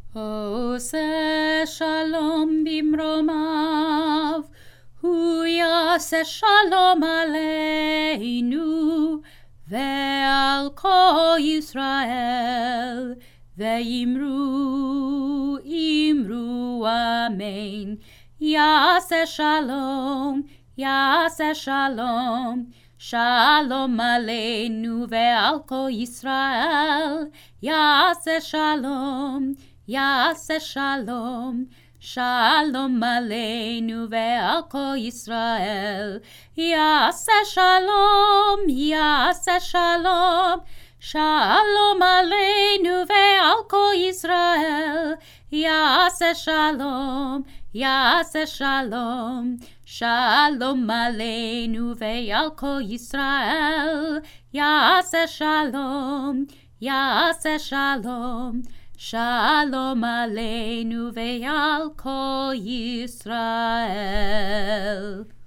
עושה שלום במרומיו, הוא יעשה שלום עלינו ועל כל ישראל, ואמרו אמן. יעשה שלום, יעשה שלום, שלום עלינו ועל כל ישראל. יעשה שלום, יעשה שלום, שלום עלינו ועל כל ישראל. יעשה שלום, יעשה שלום, שלום עלינו ועל כל ישראל. יעשה שלום, יעשה שלום, שלום עלינו ועל כל ישראל. יעשה שלום, יעשה שלום, שלום עלינו ועל כל ישראל.